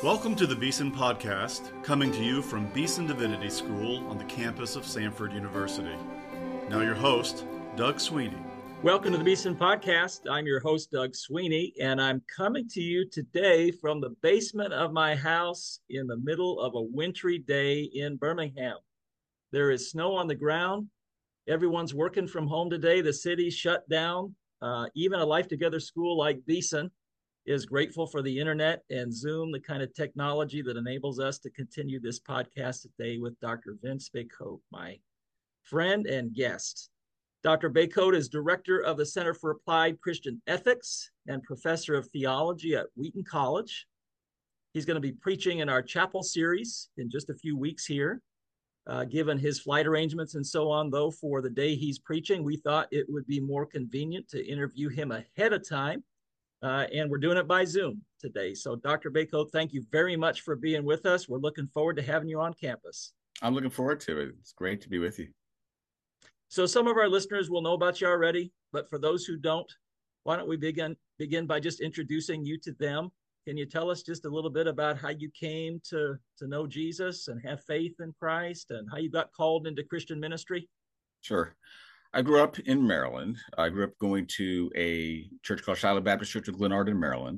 Welcome to the Beeson Podcast, coming to you from Beeson Divinity School on the campus of Samford University. Now your host, Doug Sweeney. Welcome to the Beeson Podcast. I'm your host, Doug Sweeney, and I'm coming to you today from the basement of my house in the middle of a wintry day in Birmingham. There is snow on the ground. Everyone's working from home today. The city's shut down. Even a Life Together school like Beeson is grateful for the internet and Zoom, the kind of technology that enables us to continue this podcast today with Dr. Vince Baycote, my friend and guest. Dr. Baycote is director of the Center for Applied Christian Ethics and professor of theology at Wheaton College. He's going to be preaching in our chapel series in just a few weeks here. Given his flight arrangements and so on, though, for the day he's preaching, we thought it would be more convenient to interview him ahead of time. And we're doing it by Zoom today. So Dr. Baycote, thank you very much for being with us. We're looking forward to having you on campus. I'm looking forward to it. It's great to be with you. So some of our listeners will know about you already, but for those who don't, why don't we begin by just introducing you to them? Can you tell us just a little bit about how you came to know Jesus and have faith in Christ and how you got called into Christian ministry? Sure. I grew up in Maryland. I grew up going to a church called Shiloh Baptist Church of Glenarden, Maryland.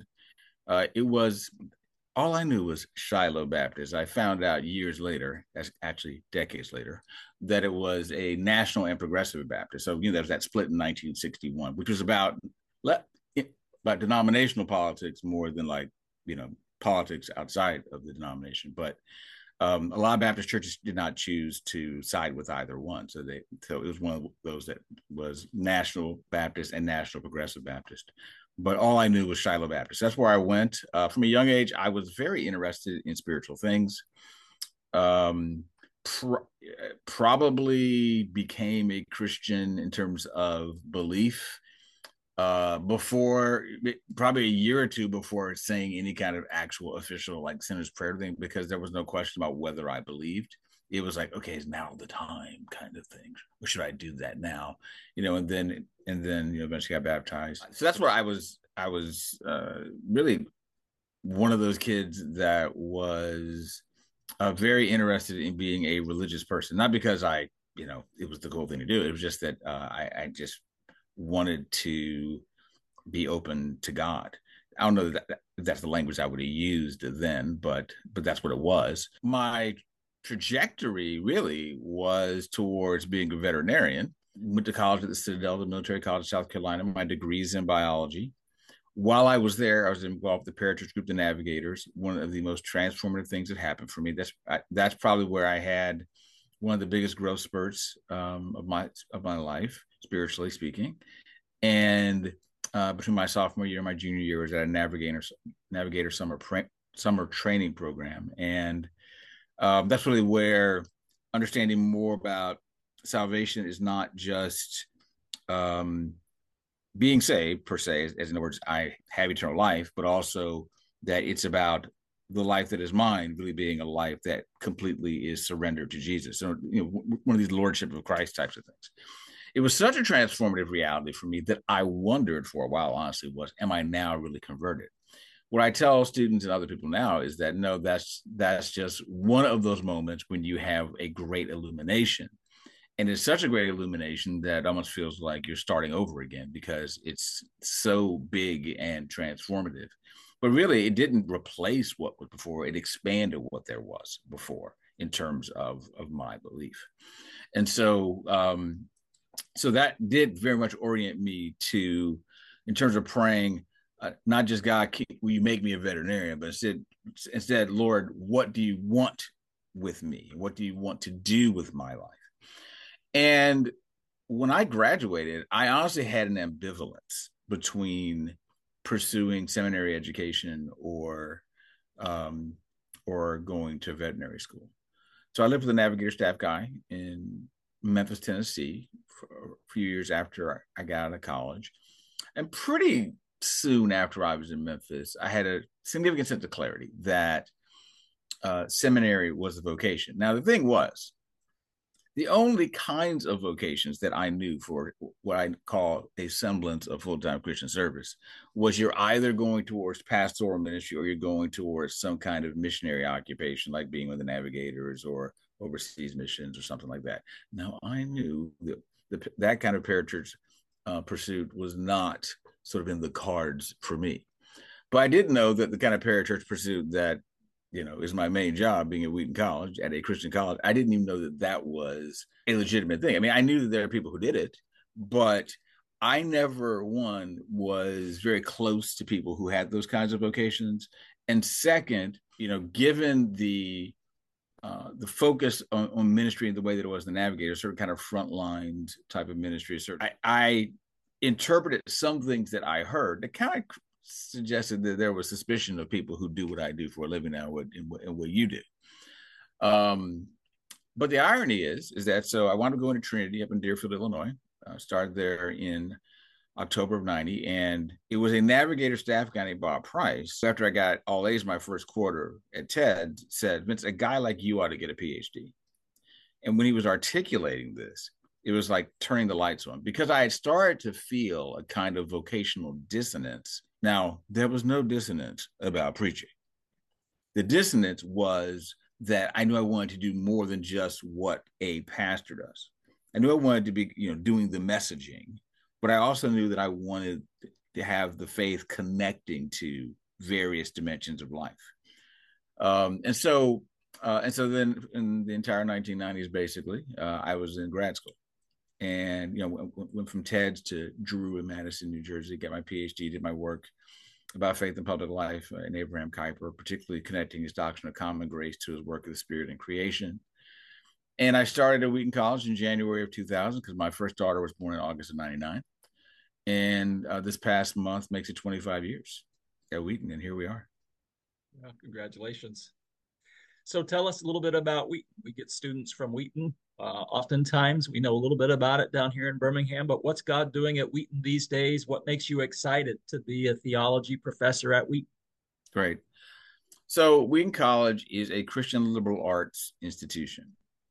All I knew was Shiloh Baptist. I found out years later, actually decades later, that it was a national and progressive Baptist. So, there was that split in 1961, which was about denominational politics more than politics outside of the denomination. But a lot of Baptist churches did not choose to side with either one. So it was one of those that was National Baptist and National Progressive Baptist. But all I knew was Shiloh Baptist. That's where I went. From a young age, I was very interested in spiritual things. Probably became a Christian in terms of belief before, probably a year or two before saying any kind of actual official sinner's prayer thing, because there was no question about whether I believed. It was like, okay, is now the time kind of thing, or should I do that now? And then eventually got baptized. So that's where I was really one of those kids that was very interested in being a religious person, not because it was the cool thing to do. It was just that I just wanted to be open to God. I don't know that that's the language I would have used then, but that's what it was. My trajectory really was towards being a veterinarian. Went to college at the Citadel, the Military College of South Carolina. My degree's in biology. While I was there, I was involved with the parachurch group, the Navigators. One of the most transformative things that happened for me. That's probably where I had one of the biggest growth spurts of my life, spiritually speaking. And between my sophomore year and my junior year, I was at a Navigator summer training program, and that's really where understanding more about salvation is not just being saved per se, as in other words, I have eternal life, but also that it's about the life that is mine really being a life that completely is surrendered to Jesus. So, one of these lordship of Christ types of things. It was such a transformative reality for me that I wondered for a while, honestly, am I now really converted? What I tell students and other people now is that, no, that's just one of those moments when you have a great illumination. And it's such a great illumination that it almost feels like you're starting over again because it's so big and transformative. But really, it didn't replace what was before. It expanded what there was before in terms of my belief. And so that did very much orient me to, in terms of praying, not just God, will you make me a veterinarian, but instead, Lord, what do you want with me? What do you want to do with my life? And when I graduated, I honestly had an ambivalence between pursuing seminary education or going to veterinary school. So I lived with a Navigator staff guy in Memphis, Tennessee for a few years after I got out of college. And pretty soon after I was in Memphis, I had a significant sense of clarity that seminary was the vocation. Now, the thing was, The only kinds of vocations that I knew for what I call a semblance of full-time Christian service was you're either going towards pastoral ministry or you're going towards some kind of missionary occupation, like being with the Navigators or overseas missions or something like that. Now, I knew that that kind of parachurch pursuit was not sort of in the cards for me. But I did know that the kind of parachurch pursuit that is my main job, being at Wheaton College, at a Christian college. I didn't even know that that was a legitimate thing. I mean, I knew that there are people who did it, but I never, one, was very close to people who had those kinds of vocations. And second, given the focus on ministry in the way that it was the Navigator, sort of kind of frontline type of ministry. I interpreted some things that I heard that kind of suggested that there was suspicion of people who do what I do for a living now and what you do. But the irony is that, so I wanted to go into Trinity up in Deerfield, Illinois. Started there in October of 90, and it was a Navigator staff guy named Bob Price. So after I got all A's my first quarter at TED, said, Vince, a guy like you ought to get a PhD. And when he was articulating this, it was like turning the lights on, because I had started to feel a kind of vocational dissonance. Now, there was no dissonance about preaching. The dissonance was that I knew I wanted to do more than just what a pastor does. I knew I wanted to be, doing the messaging, but I also knew that I wanted to have the faith connecting to various dimensions of life. And so then in the entire 1990s, basically, I was in grad school. And, went from TEDS to Drew in Madison, New Jersey, got my PhD, did my work about faith and public life in Abraham Kuyper, particularly connecting his doctrine of common grace to his work of the Spirit and creation. And I started at Wheaton College in January of 2000 because my first daughter was born in August of 99. And this past month makes it 25 years at Wheaton, and here we are. Well, congratulations. So tell us a little bit about Wheaton. We get students from Wheaton. Oftentimes, we know a little bit about it down here in Birmingham, but what's God doing at Wheaton these days? What makes you excited to be a theology professor at Wheaton? Great. So Wheaton College is a Christian liberal arts institution.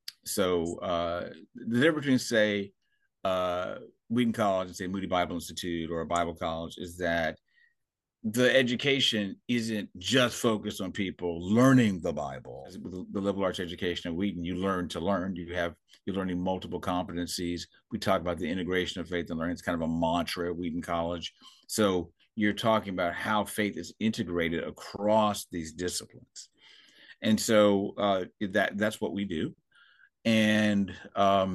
So the difference between, say, Wheaton College and, say, Moody Bible Institute or a Bible college is that the education isn't just focused on people learning the Bible. The liberal arts education at Wheaton, you learn to learn. You're learning multiple competencies. We talk about the integration of faith and learning. It's kind of a mantra at Wheaton College. So you're talking about how faith is integrated across these disciplines. And so that's what we do. And I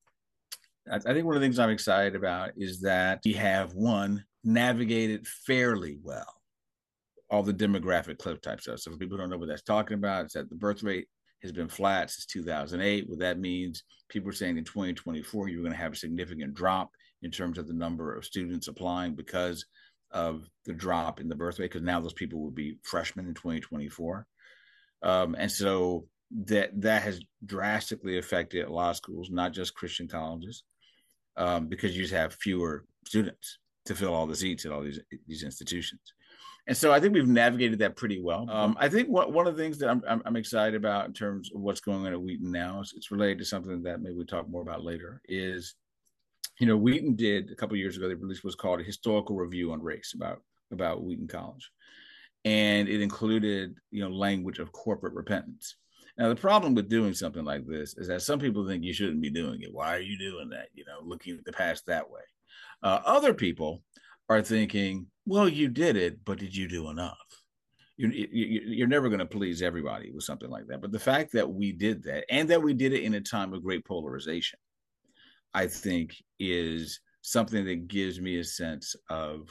think one of the things I'm excited about is that we have, one, navigated fairly well all the demographic cliff type stuff. So for people who don't know what that's talking about, it's that the birth rate has been flat since 2008. What that means, people are saying in 2024, you're going to have a significant drop in terms of the number of students applying because of the drop in the birth rate, because now those people will be freshmen in 2024. And so that has drastically affected a lot of schools, not just Christian colleges, because you just have fewer students to fill all the seats at all these institutions. And so I think we've navigated that pretty well. I think one of the things that I'm excited about in terms of what's going on at Wheaton now, it's related to something that maybe we'll talk more about later, is, Wheaton did a couple of years ago, they released what's called a historical review on race about Wheaton College. And it included, language of corporate repentance. Now, the problem with doing something like this is that some people think you shouldn't be doing it. Why are you doing that? Looking at the past that way. Other people are thinking, well, you did it, but did you do enough? You're never going to please everybody with something like that. But the fact that we did that, and that we did it in a time of great polarization, I think is something that gives me a sense of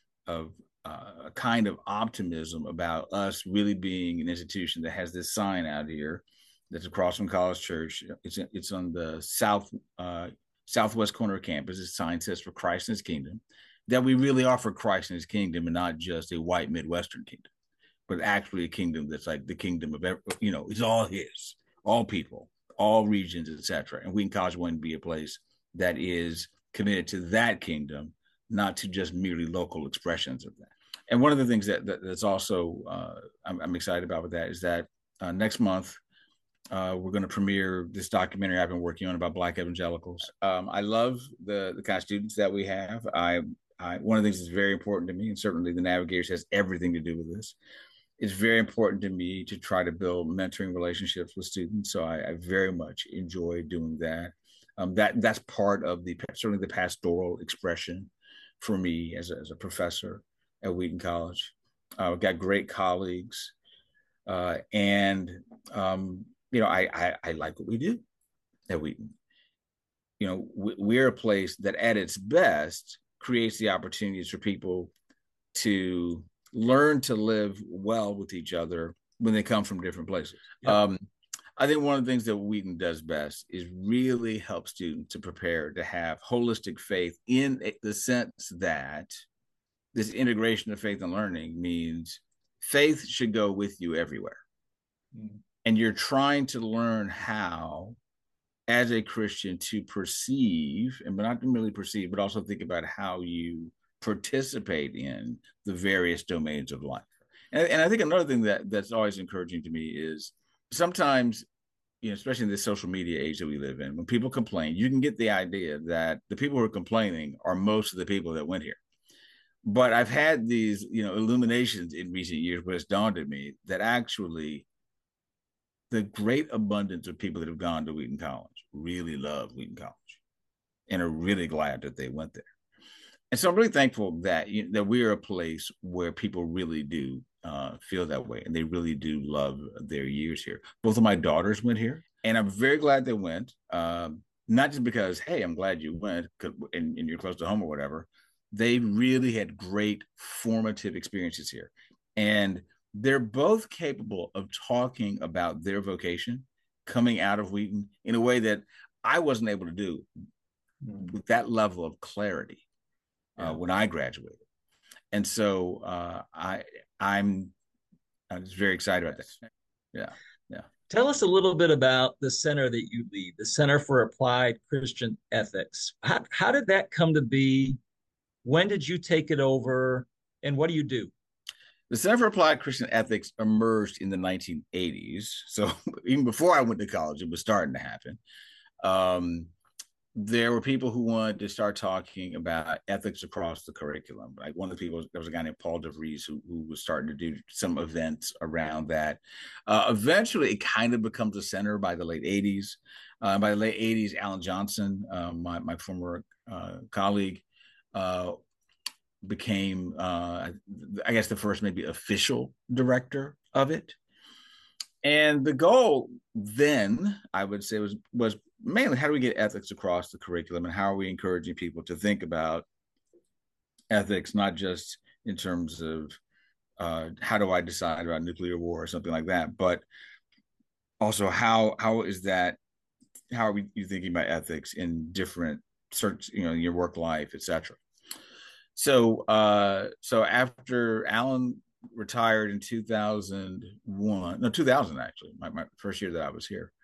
a kind of optimism about us really being an institution that has this sign out here that's across from College Church. It's on the southwest corner of campus. This sign says "For Christ and His Kingdom," that we really are for Christ and His kingdom, and not just a white Midwestern kingdom, but actually a kingdom that's like the kingdom of it's all His, all people, all regions, etc. And Wheaton College wanted to be a place that is committed to that kingdom, not to just merely local expressions of that. And one of the things that's also I'm excited about with that is that next month We're going to premiere this documentary I've been working on about Black evangelicals. I love the kind of students that we have. One of the things that's very important to me, and certainly the Navigators has everything to do with this. It's very important to me to try to build mentoring relationships with students. So I very much enjoy doing that. That's part of certainly the pastoral expression for me as a professor at Wheaton College. I've got great colleagues, and I like what we do at Wheaton. We're a place that at its best creates the opportunities for people to learn to live well with each other when they come from different places. Yep. I think one of the things that Wheaton does best is really help students to prepare to have holistic faith, in the sense that this integration of faith and learning means faith should go with you everywhere. Mm. And you're trying to learn how, as a Christian, to perceive, and not merely perceive, but also think about how you participate in the various domains of life. And I think another thing that's always encouraging to me is sometimes, especially in this social media age that we live in, when people complain, you can get the idea that the people who are complaining are most of the people that went here. But I've had these, illuminations in recent years where it's dawned on me that actually the great abundance of people that have gone to Wheaton College really love Wheaton College and are really glad that they went there. And so I'm really thankful that we're a place where people really do feel that way, and they really do love their years here. Both of my daughters went here, and I'm very glad they went. Not just because, hey, I'm glad you went and you're close to home or whatever. They really had great formative experiences here. And they're both capable of talking about their vocation coming out of Wheaton in a way that I wasn't able to do with that level of clarity when I graduated. And so I'm just very excited about that. Yeah. Tell us a little bit about the center that you lead, the Center for Applied Christian Ethics. How did that come to be? When did you take it over, and what do you do? The Center for Applied Christian Ethics emerged in the 1980s. So even before I went to college, it was starting to happen. There were people who wanted to start talking about ethics across the curriculum. Like one of the people, there was a guy named Paul DeVries who was starting to do some events around that. Eventually, it kind of becomes a center by the late 80s. By the late 80s, Alan Johnson, my former colleague, became, I guess, the first maybe official director of it. And the goal then, I would say, was mainly how do we get ethics across the curriculum, and how are we encouraging people to think about ethics, not just in terms of how do I decide about nuclear war or something like that, but also how are you thinking about ethics in different your work life, etc. So after Alan retired in 2000 actually, my first year that I was here,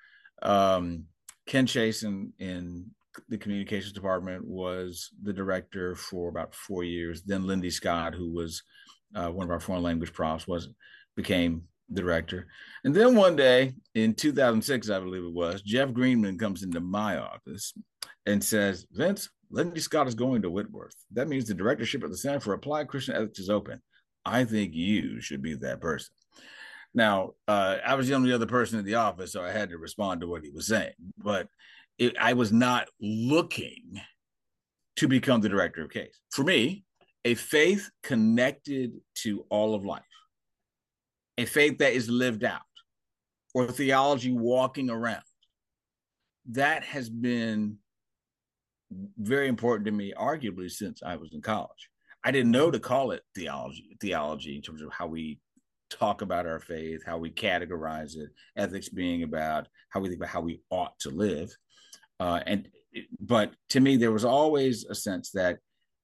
Ken Chase in the communications department was the director for about 4 years. Then Lindy Scott, who was one of our foreign language profs, became the director. And then one day in 2006, I believe it was, Jeff Greenman comes into my office and says, "Vince, Lindy Scott is going to Whitworth. That means the directorship of the Center for Applied Christian Ethics is open. I think you should be that person." Now, I was the only other person in the office, so I had to respond to what he was saying. But I was not looking to become the director of case. For me, a faith connected to all of life, a faith that is lived out, or theology walking around, that has been very important to me, arguably, since I was in college. I didn't know to call it theology in terms of how we talk about our faith, how we categorize it, ethics being about how we think about how we ought to live. But to me, there was always a sense that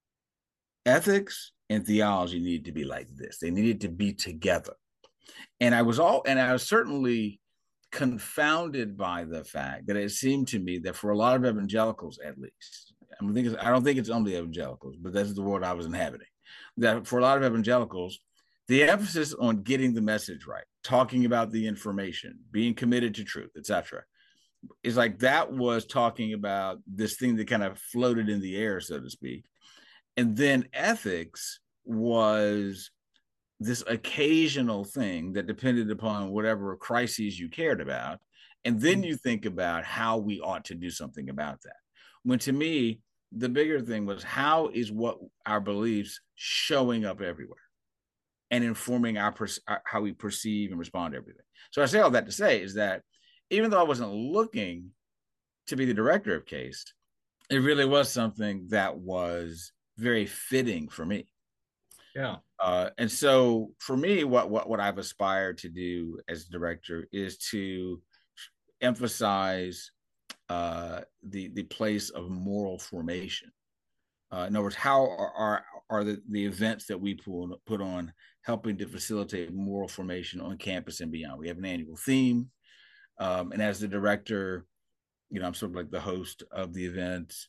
ethics and theology needed to be like this. They needed to be together. And I was certainly confounded by the fact that it seemed to me that for a lot of evangelicals, at least, I don't think it's only evangelicals, but that's the world I was inhabiting, that for a lot of evangelicals, the emphasis on getting the message right, talking about the information, being committed to truth, etc. It's like that was talking about this thing that kind of floated in the air, so to speak. And then ethics was this occasional thing that depended upon whatever crises you cared about. And then you think about how we ought to do something about that. When to me, the bigger thing was how is what our beliefs showing up everywhere and informing how we perceive and respond to everything. So I say all that to say is that even though I wasn't looking to be the director of CASE, it really was something that was very fitting for me. Yeah. And so for me, what I've aspired to do as director is to emphasize the place of moral formation. In other words, how are the events that we put on helping to facilitate moral formation on campus and beyond? We have an annual theme. And as the director, I'm sort of like the host of the events.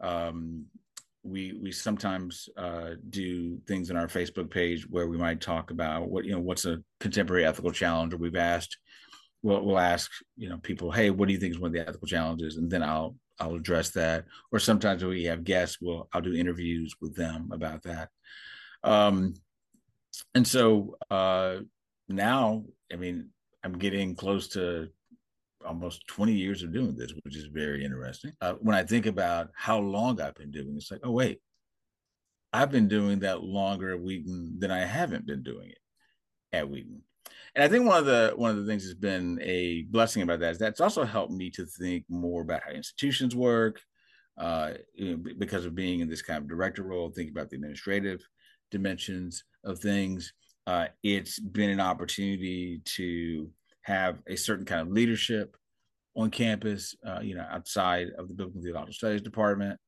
We sometimes do things on our Facebook page where we might talk about what's a contemporary ethical challenge, or we've asked, we'll ask, people, hey, what do you think is one of the ethical challenges? And then I'll address that. Or sometimes when we have guests, I'll do interviews with them about that. And so now, I'm getting close to almost 20 years of doing this, which is very interesting. When I think about how long I've been doing it, it's like, oh, wait, I've been doing that longer at Wheaton than I haven't been doing it at Wheaton. And I think one of the things that's been a blessing about that is that's also helped me to think more about how institutions work, because of being in this kind of director role, thinking about the administrative dimensions of things. It's been an opportunity to have a certain kind of leadership on campus, outside of the Biblical Theological Studies department.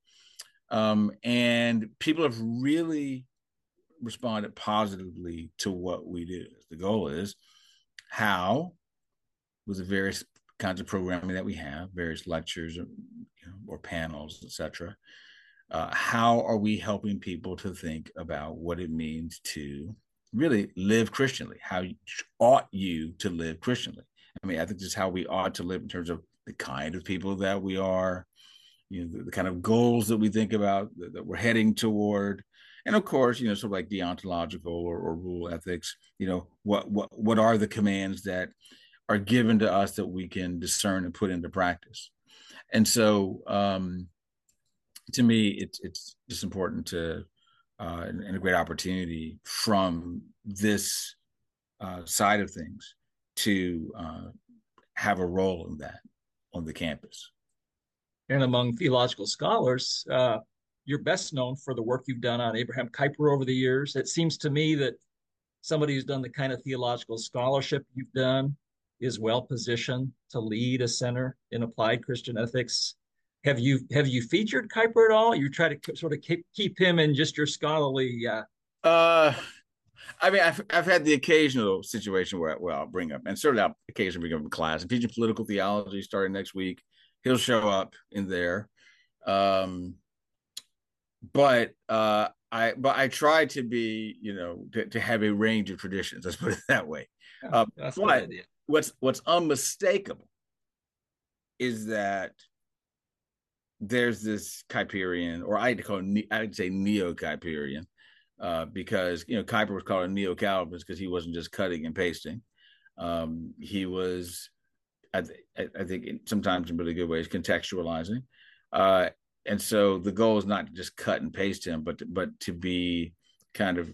And people have really responded positively to what we do. The goal is how, with the various kinds of programming that we have, various lectures or panels, etc., how are we helping people to think about what it means to really live Christianly? How ought you to live Christianly? I think this is how we ought to live in terms of the kind of people that we are, the kind of goals that we think about that we're heading toward. And of course, sort of like deontological or rule ethics, what are the commands that are given to us that we can discern and put into practice? And so to me, it's just important to, and a great opportunity from this side of things to have a role in that on the campus. And among theological scholars, you're best known for the work you've done on Abraham Kuyper over the years. It seems to me that somebody who's done the kind of theological scholarship you've done is well positioned to lead a center in applied Christian ethics. Have you featured Kuyper at all? You try to sort of keep him in just your scholarly. I've had the occasional situation where I'll bring up, and certainly I'll occasionally bring up in class. I'm teaching political theology starting next week. He'll show up in there. But I try to be, to have a range of traditions. Let's put it that way. That's a good idea. What's unmistakable is that there's this Kuyperian, or I'd say neo-Kuyperian, because Kuyper was called a neo-Calvinist because he wasn't just cutting and pasting. He was, I think, sometimes in really good ways, contextualizing. And so the goal is not to just cut and paste him, but to be kind of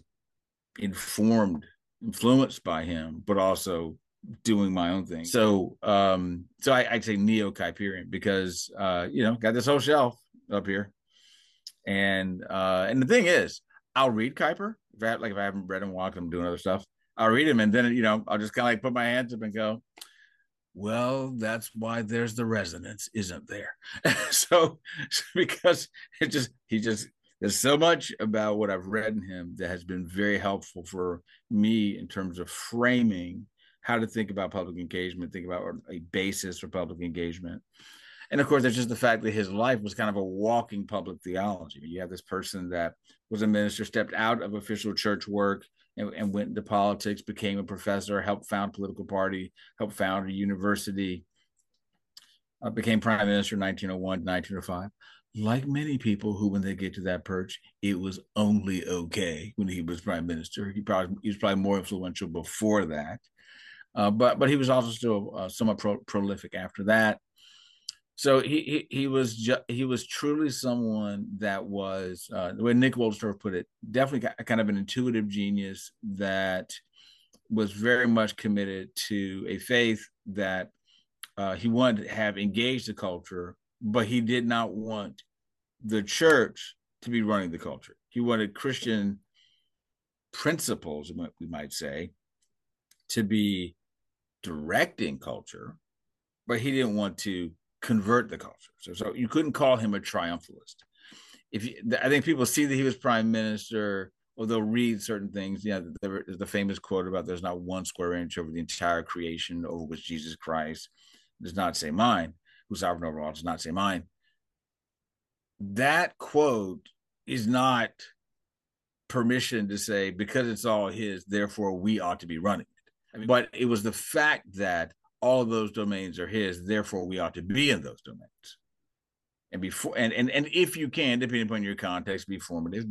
influenced by him, but also doing my own thing. So I'd say neo-Kuyperian because got this whole shelf up here, and the thing is, I'll read Kuyper if I haven't read him while I'm doing other stuff. I'll read him, and then I'll just kind of like put my hands up and go, well, that's why there's the resonance, isn't there? So because there's so much about what I've read in him that has been very helpful for me in terms of framing how to think about public engagement, think about a basis for public engagement. And of course, there's just the fact that his life was kind of a walking public theology. You have this person that was a minister, stepped out of official church work, and went into politics, became a professor, helped found a political party, helped found a university, became prime minister in 1901 to 1905. Like many people who, when they get to that perch, it was only okay when he was prime minister. He was probably more influential before that, but he was also still somewhat prolific after that. So he was truly someone that was, the way Nick Wohlsdorf put it, definitely kind of an intuitive genius that was very much committed to a faith that he wanted to have engaged the culture, but he did not want the church to be running the culture. He wanted Christian principles, we might say, to be directing culture, but he didn't want to convert the culture. So you couldn't call him a triumphalist. I think people see that he was prime minister, or they'll read certain things. There's the famous quote about there's not one square inch over the entire creation over which Jesus Christ does not say mine, who's sovereign over all does not say mine. That quote is not permission to say, because it's all his, therefore we ought to be running it. But it was the fact that all of those domains are his, therefore we ought to be in those domains. And if you can, depending upon your context, be formative.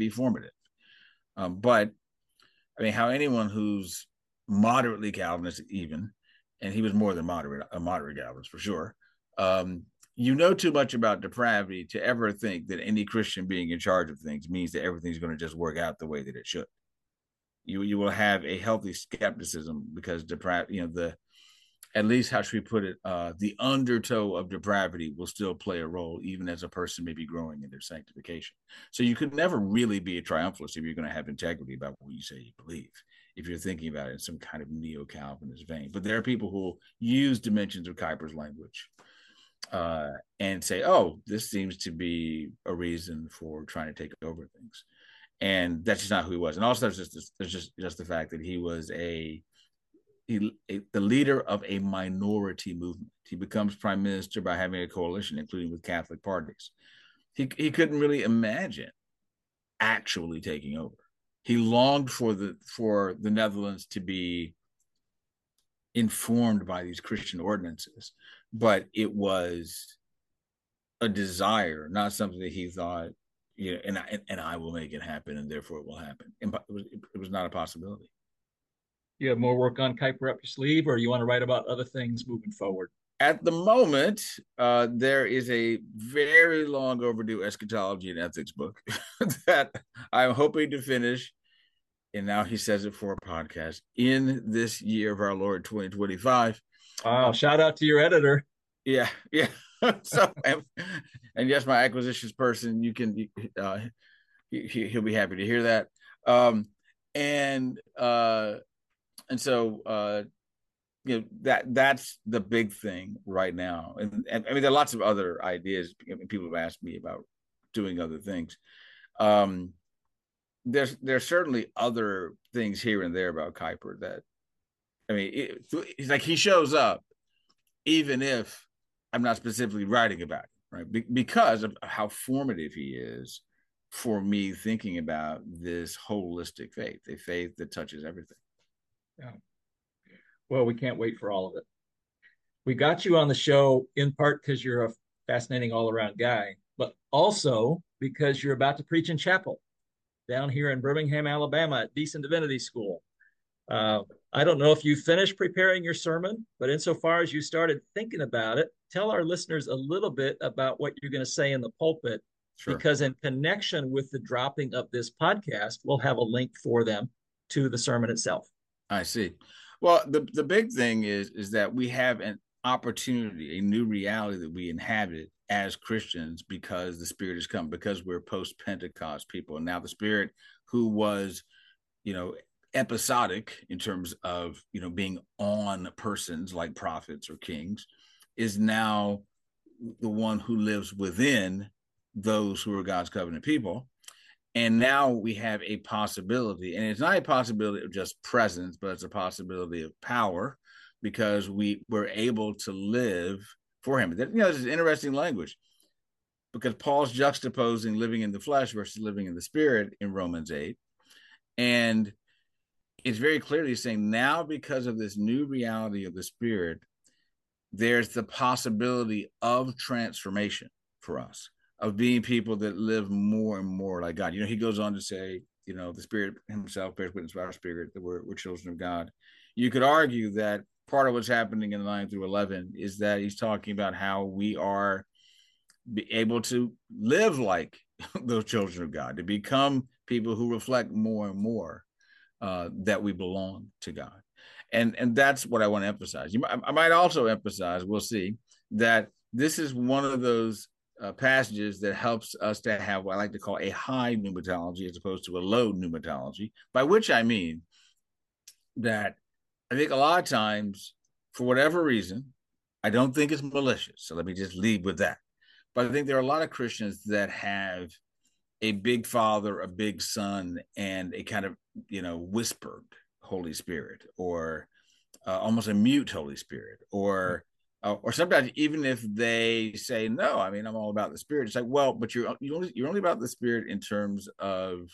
But I mean, how anyone who's moderately Calvinist, even, and he was more than a moderate Calvinist for sure, you know too much about depravity to ever think that any Christian being in charge of things means that everything's going to just work out the way that it should. You will have a healthy skepticism, because at least, how should we put it, the undertow of depravity will still play a role, even as a person may be growing in their sanctification. So you could never really be a triumphalist if you're going to have integrity about what you say you believe, if you're thinking about it in some kind of neo-Calvinist vein. But there are people who use dimensions of Kuyper's language and say, oh, this seems to be a reason for trying to take over things. And that's just not who he was. And also there's just the fact that he was the leader of a minority movement. He becomes prime minister by having a coalition, including with Catholic parties. He couldn't really imagine actually taking over. He longed for the Netherlands to be informed by these Christian ordinances, but it was a desire, not something that he thought, and I will make it happen, and therefore it will happen. It was not a possibility. You have more work on Kuyper up your sleeve, or you want to write about other things moving forward? At the moment, there is a very long overdue eschatology and ethics book that I'm hoping to finish. And now he says it for a podcast in this year of our Lord 2025. Wow! Shout out to your editor. Yeah. So, and yes, my acquisitions person, you can, he'll be happy to hear that. And so that's the big thing right now. And I mean, there are lots of other ideas. People have asked me about doing other things. There's certainly other things here and there about Kuyper that, I mean, it's like he shows up even if I'm not specifically writing about it, right? Because of how formative he is for me thinking about this holistic faith, a faith that touches everything. Yeah. Well, we can't wait for all of it. We got you on the show in part because you're a fascinating all-around guy, but also because you're about to preach in chapel down here in Birmingham, Alabama at Beeson Divinity School. I don't know if you finished preparing your sermon, but insofar as you started thinking about it, tell our listeners a little bit about what you're going to say in the pulpit. Sure. Because in connection with the dropping of this podcast, we'll have a link for them to the sermon itself. I see. Well, the big thing is that we have an opportunity, a new reality that we inhabit as Christians because the Spirit has come, because we're post-Pentecost people. And now the Spirit, who was, episodic in terms of, being on persons like prophets or kings, is now the one who lives within those who are God's covenant people. And now we have a possibility, and it's not a possibility of just presence, but it's a possibility of power, because we're able to live for him. This is interesting language, because Paul's juxtaposing living in the flesh versus living in the Spirit in Romans 8. And it's very clearly saying now, because of this new reality of the Spirit, there's the possibility of transformation for us, of being people that live more and more like God. He goes on to say, the Spirit himself bears witness with our spirit that we're children of God. You could argue that part of what's happening in 9 through 11 is that he's talking about how we are able to live like those children of God, to become people who reflect more and more that we belong to God. And that's what I want to emphasize. I might also emphasize, we'll see, that this is one of those passages that helps us to have what I like to call a high pneumatology as opposed to a low pneumatology, by which I mean that I think a lot of times, for whatever reason, I don't think it's malicious. So let me just lead with that. But I think there are a lot of Christians that have a big Father, a big Son, and a kind of, whispered Holy Spirit, or almost a mute Holy Spirit, or sometimes even if they say, no, I'm all about the Spirit. It's like, well, but you're only about the Spirit in terms of,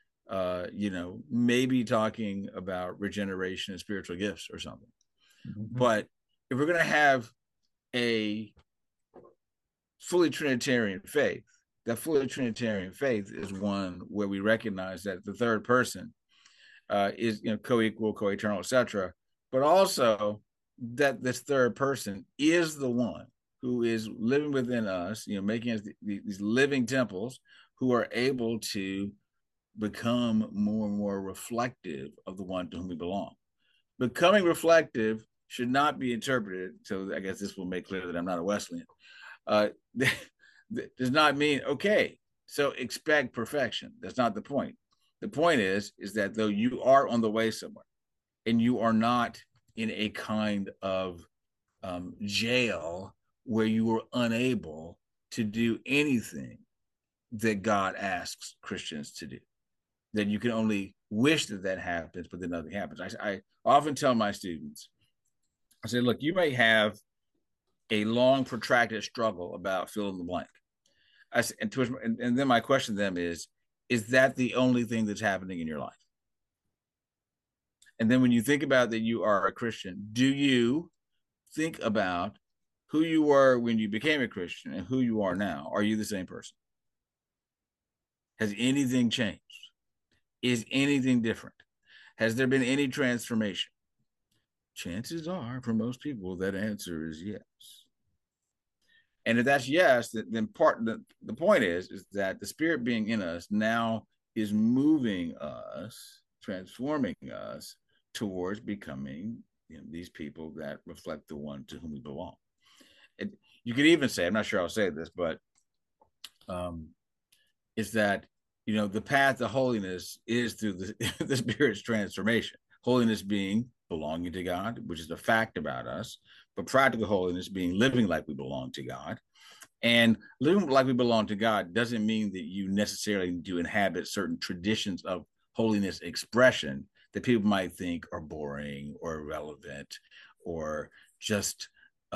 maybe talking about regeneration and spiritual gifts or something. Mm-hmm. But if we're going to have a fully Trinitarian faith, that fully Trinitarian faith is one where we recognize that the third person is co-equal, co-eternal, etc., but also that this third person is the one who is living within us, making us these living temples who are able to become more and more reflective of the one to whom we belong. Becoming reflective should not be interpreted, so I guess this will make clear that I'm not a Wesleyan, does not mean, okay, so expect perfection. That's not the point. The point is that though you are on the way somewhere and you are not in a kind of jail where you are unable to do anything that God asks Christians to do, that you can only wish that happens, but then nothing happens. I often tell my students, I say, look, you may have a long, protracted struggle about fill in the blank. And then my question to them is that the only thing that's happening in your life? And then when you think about that you are a Christian, do you think about who you were when you became a Christian and who you are now? Are you the same person? Has anything changed? Is anything different? Has there been any transformation? Chances are, for most people, that answer is yes. And if that's yes, then the point is that the Spirit being in us now is moving us, transforming us towards becoming these people that reflect the one to whom we belong. You could even say, I'm not sure I'll say this, but is that the path to holiness is through the Spirit's transformation. Holiness being belonging to God, which is a fact about us, but practical holiness being living like we belong to God. And living like we belong to God doesn't mean that you necessarily do inhabit certain traditions of holiness expression that people might think are boring or irrelevant or just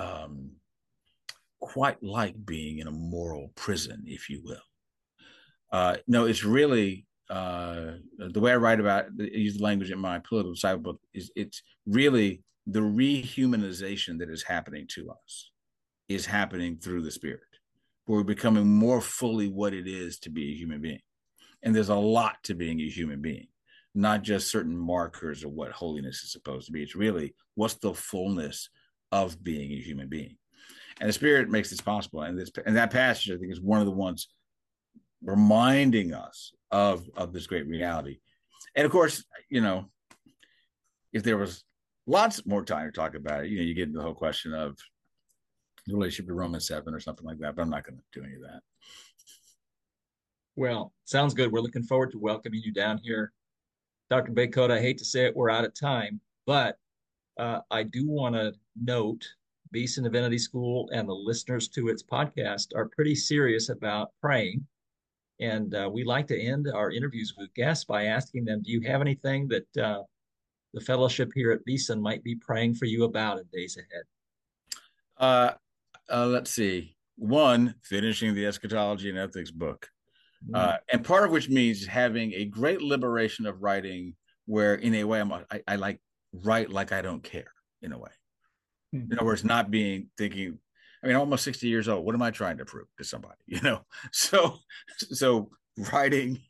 quite like being in a moral prison, if you will. No, it's really the way I write about it, use the language in my political disciple book, it's really the rehumanization that is happening to us is happening through the Spirit. We're becoming more fully what it is to be a human being. And there's a lot to being a human being, not just certain markers of what holiness is supposed to be. It's really what's the fullness of being a human being. And the Spirit makes this possible. And that passage, I think, is one of the ones reminding us of this great reality. And of course, if there was lots more time to talk about it, you get into the whole question of the relationship to Romans 7 or something like that, but I'm not going to do any of that. Well, sounds good. We're looking forward to welcoming you down here. Dr. Bacot, I hate to say it, we're out of time, but I do want to note Beeson Divinity School and the listeners to its podcast are pretty serious about praying. And we like to end our interviews with guests by asking them, do you have anything that the fellowship here at Beeson might be praying for you about in days ahead? Let's see. One, finishing the Eschatology and Ethics book. And part of which means having a great liberation of writing where in a way I like write like I don't care in a way. In other words, not being thinking, I mean, I'm almost 60 years old. What am I trying to prove to somebody? So writing,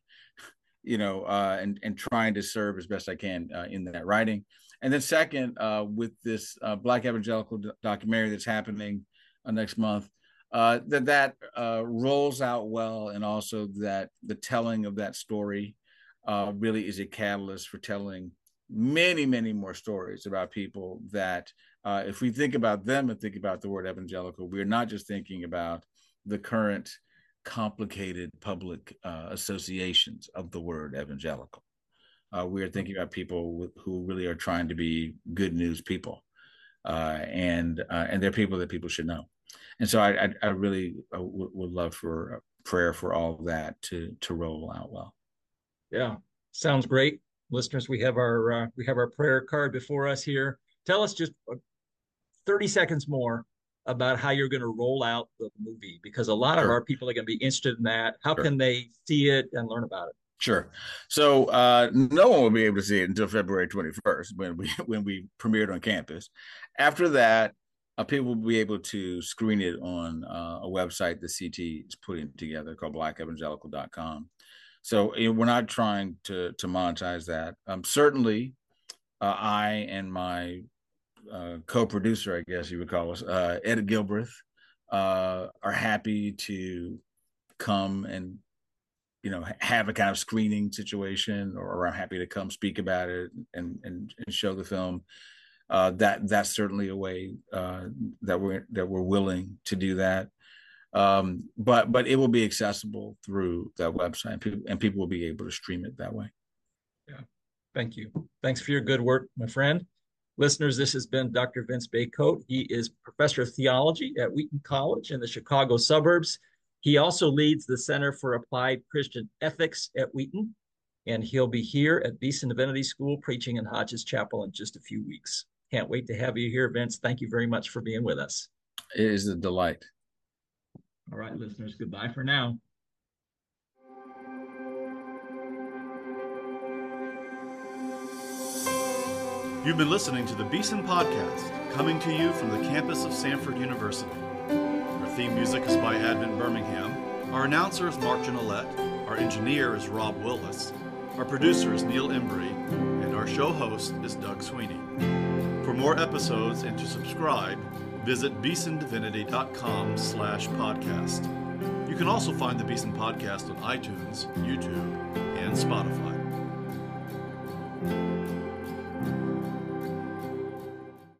and trying to serve as best I can in that writing. And then second, with this Black Evangelical documentary that's happening next month, that rolls out well, and also that the telling of that story really is a catalyst for telling many, many more stories about people that if we think about them and think about the word evangelical, we're not just thinking about the current complicated public associations of the word evangelical. We're thinking about people who really are trying to be good news people, and they're people that people should know. And so I really would love for a prayer for all of that to roll out well. Yeah, sounds great. Listeners, we have our prayer card before us here. Tell us just 30 seconds more about how you're going to roll out the movie, because a lot of our people are going to be interested in that. How can they see it and learn about it? Sure. So no one will be able to see it until February 21st when we premiered on campus. After that, people will be able to screen it on a website the CT is putting together called blackevangelical.com. So we're not trying to monetize that. Certainly, I and my co-producer, I guess you would call us, Ed Gilbreth, are happy to come and have a kind of screening situation, or I'm happy to come speak about it and show the film. That's certainly a way that we're willing to do that. But it will be accessible through that website, and people will be able to stream it that way. Yeah. Thank you. Thanks for your good work, my friend. Listeners, this has been Dr. Vince Baycoat. He is professor of theology at Wheaton College in the Chicago suburbs. He also leads the Center for Applied Christian Ethics at Wheaton, and he'll be here at Beeson Divinity School preaching in Hodges Chapel in just a few weeks. Can't wait to have you here, Vince. Thank you very much for being with us. It is a delight. All right, listeners, goodbye for now. You've been listening to the Beeson Podcast, coming to you from the campus of Samford University. Our theme music is by Advent Birmingham. Our announcer is Mark Janolette. Our engineer is Rob Willis. Our producer is Neil Embry. And our show host is Doug Sweeney. For more episodes and to subscribe, visit beesondivinity.com/podcast. You can also find the Beeson Podcast on iTunes, YouTube, and Spotify.